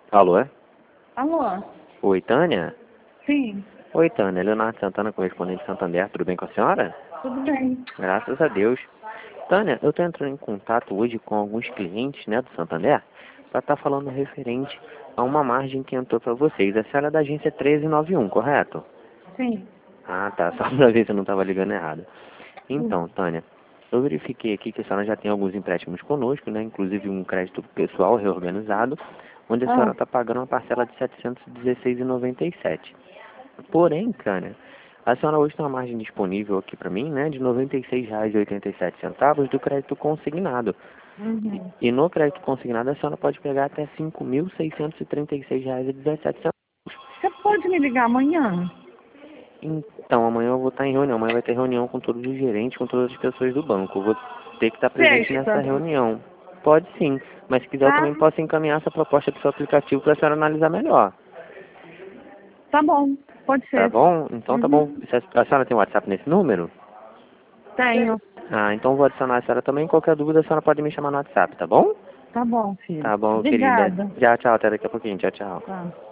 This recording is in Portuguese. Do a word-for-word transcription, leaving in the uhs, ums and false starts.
Alô, é? Alô? Oi, Tânia? Sim, Oi, Tânia. Leonardo Santana, correspondente de Santander. Tudo bem com a senhora? tudo bem. Graças a Deus. Tânia, eu estou entrando em contato hoje com alguns clientes, né, do Santander, para estar falando referente a uma margem que entrou para vocês. A senhora é da agência treze noventa e um, correto? Sim. Ah, tá. Só para ver se eu não estava ligando errado. Sim. Então, Tânia, eu verifiquei aqui que a senhora já tem alguns empréstimos conosco, né, inclusive um crédito pessoal reorganizado, onde a senhora Ah, está pagando uma parcela de setecentos e dezesseis reais e noventa e sete centavos. Porém, Tânia, a senhora hoje tem uma margem disponível aqui para mim, né, de noventa e seis reais e oitenta e sete centavos do crédito consignado. uhum. E no crédito consignado a senhora pode pegar até cinco mil seiscentos e trinta e seis reais e dezessete centavos. Você pode me ligar amanhã? Então, amanhã eu vou estar em reunião. Amanhã vai ter reunião com todos os gerentes, com todas as pessoas do banco. Eu vou ter que estar presente nessa Sexta. reunião. Pode sim, mas se quiser eu Tá? também posso encaminhar essa proposta para o seu aplicativo para a senhora analisar melhor. Tá bom, pode Tá ser. bom? Então tá bom. Uhum. A senhora tem WhatsApp nesse número? Tenho. Ah, então vou adicionar a senhora também. Qualquer dúvida a senhora pode me chamar no WhatsApp, tá bom? Tá bom, filho. Tá bom, querida. Obrigada. Já, tchau. Até daqui a pouquinho. Tchau, tchau. Tá.